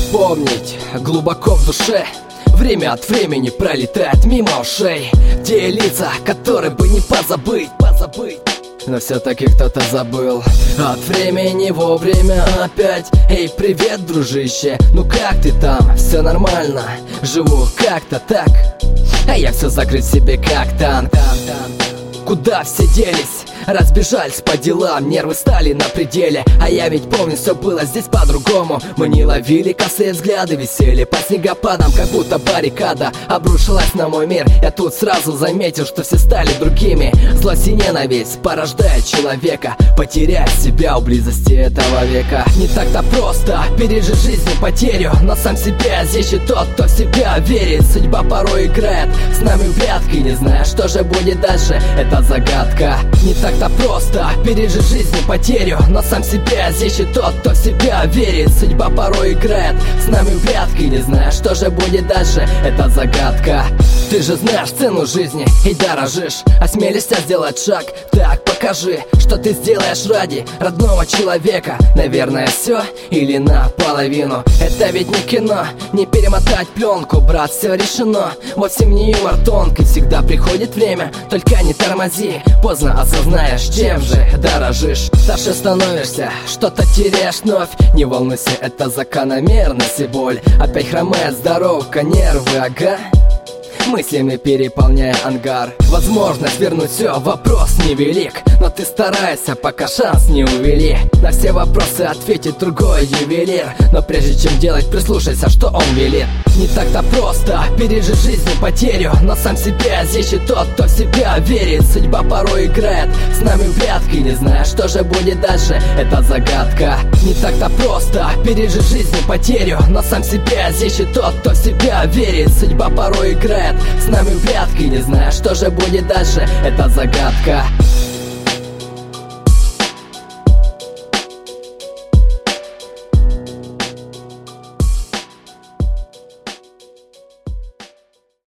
Помнить глубоко в душе, время от времени пролетает мимо ушей. Те лица, которые бы не позабыть. Но все-таки кто-то забыл. От времени вовремя опять. Эй, привет, дружище, ну как ты там? Все нормально, живу как-то так. А я все закрыт в себе как танк. Куда все делись? Разбежались по делам, нервы стали на пределе. А я ведь помню, все было здесь по-другому. Мы не ловили косые взгляды, висели по снегопадам, как будто баррикада обрушилась на мой мир. Я тут сразу заметил, что все стали другими. Злость и ненависть порождает человека, потеряя себя у близости этого века. Не так-то просто пережить жизнь и потерю, но сам себя ищет тот, кто в себя верит. Судьба порой играет с нами в прятки, не зная, что же будет дальше, это загадка. Не так-то просто пережить жизнь и потерю, но сам себя ищет тот, кто в себя верит. Судьба порой играет с нами в прятки, не зная, что же будет дальше, это загадка. Ты же знаешь цену жизни и дорожишь, осмелишься сделать шаг, так покажи, что ты сделаешь ради родного человека. Наверное, все или наполовину. Это ведь не кино, не перемотать пленку, брат, все решено. Вовсе не юмор тонкий, всегда приходит время, только не тормози. Поздно осознаешь, чем же дорожишь. Старше становишься, что-то теряешь вновь. Не волнуйся, это закономерность и боль. Опять хромает здоровка, нервы, ага. Мыслями переполняя ангар. Возможность вернуть все, вопрос невелик, но ты старайся, пока шанс не увели. На все вопросы ответит другой ювелир, но прежде чем делать, прислушайся, что он велит. Не так-то просто пережить жизнь и потерю, но сам себя ищет тот, кто в себя верит. Судьба порой играет с нами в прятки, не зная, что же будет дальше, это загадка. Не так-то просто пережить жизнь и потерю, но сам себя ищет тот, кто в себя верит. Судьба порой играет с нами в прятки, не зная, что же будет дальше, это загадка.